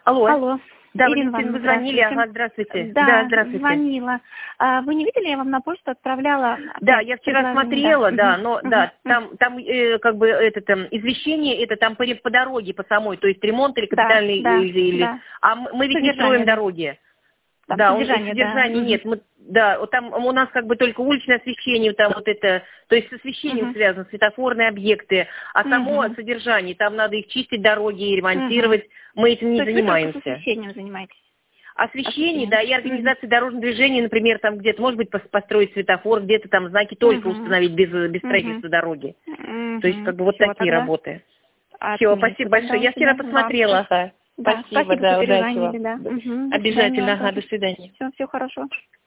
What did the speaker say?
Алло. Алло. Да, Ирина Валентина, вы Ивановна, звонили. здравствуйте. Ага, здравствуйте. Да, Здравствуйте. звонила. Вы не видели, я вам на почту отправляла? Да, я вчера смотрела, да, но да, там как бы извещение, это там по дороге, по самой, то есть ремонт или капитальный, да. А мы ведь не строим дороги. Там Да, содержание, нет. Вот там у нас как бы только уличное освещение, там вот это, то есть с освещением связано, светофорные объекты, а само содержание, там надо их чистить, дороги, и ремонтировать, мы этим не занимаемся. Вы только с освещением занимаетесь? Освещение, да, и организация дорожного движения, например, там где-то, может быть, построить светофор, где-то там знаки только установить без строительства дороги. То есть как бы вот такие работы. Все, спасибо большое. Я вчера посмотрела. Да, Спасибо, да, удачи вам. Да. Обязательно, ага, до свидания. Все хорошо.